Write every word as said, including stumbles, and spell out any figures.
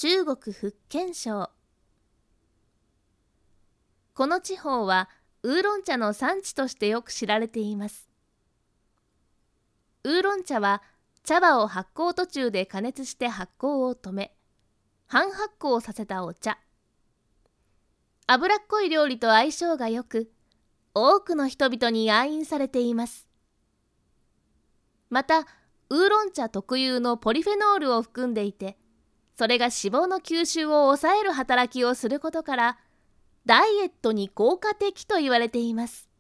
中国福建省。この地方はウーロン茶の産地としてよく知られています。ウーロン茶は茶葉を発酵途中で加熱して発酵を止め、半発酵させたお茶。脂っこい料理と相性がよく、多くの人々に愛飲されています。また、ウーロン茶特有のポリフェノールを含んでいて、それが脂肪の吸収を抑える働きをすることから、ダイエットに効果的と言われています。